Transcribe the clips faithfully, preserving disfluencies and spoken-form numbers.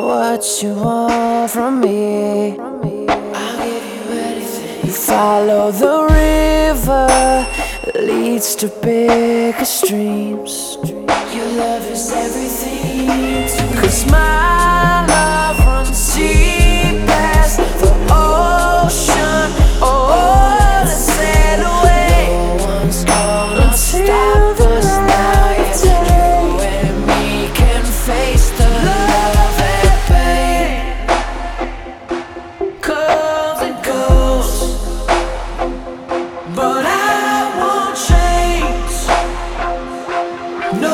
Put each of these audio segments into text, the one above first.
what you want from me. I'll give you anything. You follow the river that leads to bigger streams. Your love is everything to me. 'Cause my love runs deep past the ocean. Oh, let's sail away. No one's gonna stop us now. Yes, you and me can face the love and pain. Comes and goes, but I won't change. No.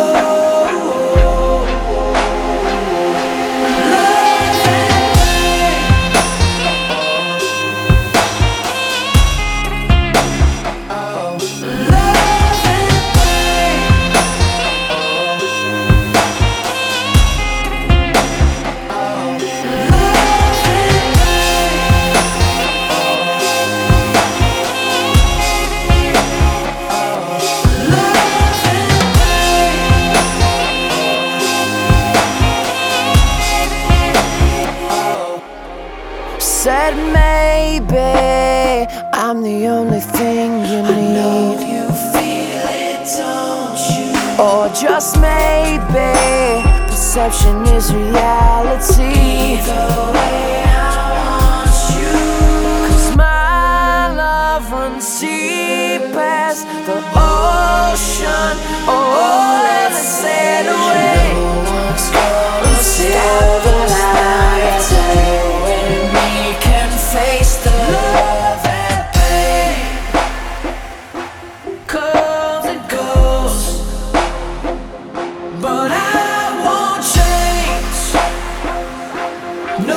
Said maybe I'm the only thing you need. I know you feel it, don't you? Or just maybe perception is reality. Either way, I want you. 'Cause my love runs deep past the ocean. Oh, let's sail away. No one's gonna steal the light. Face the love and pain. Comes and goes, but I won't change. No.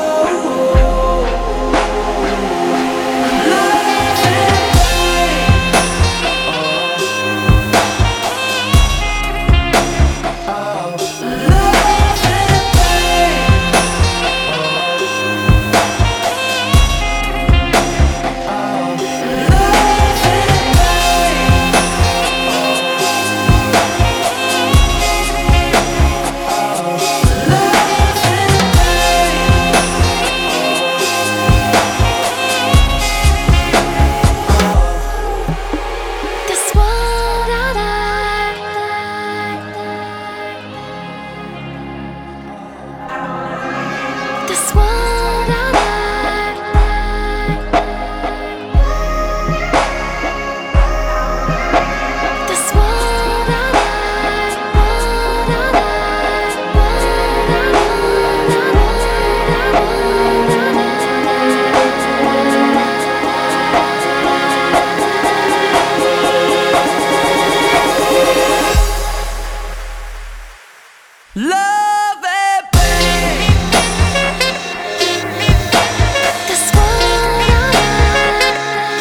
Love and pain. That's what I like.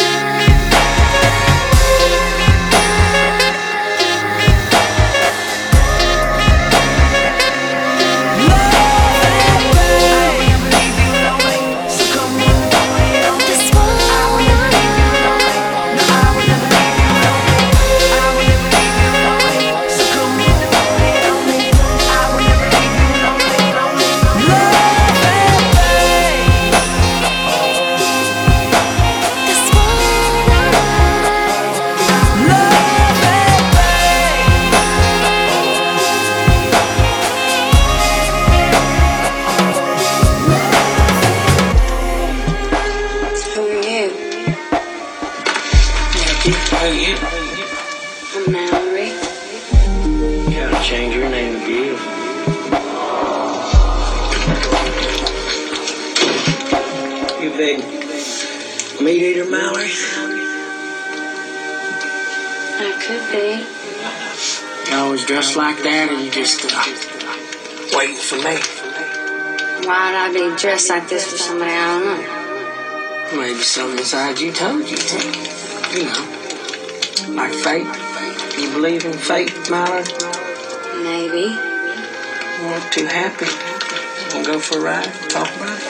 Love and pain. I will leave you lonely, so come on, don't wait on me. That's what I will leave you lonely. No, I will never leave you lonely. I will never leave you lonely, so come on, don't wait on me. Who are you? I'm Mallory. You gotta change your name to Gil. You big meat eater, Mallory? I could be. You always dressed like that, or you just uh, waiting for me? Why'd I be dressed like this for somebody I don't know? Maybe something inside you told you to. You know, like fate. You believe in fate, Mallory? Maybe. I'm not too happy. We'll go for a ride, talk about it.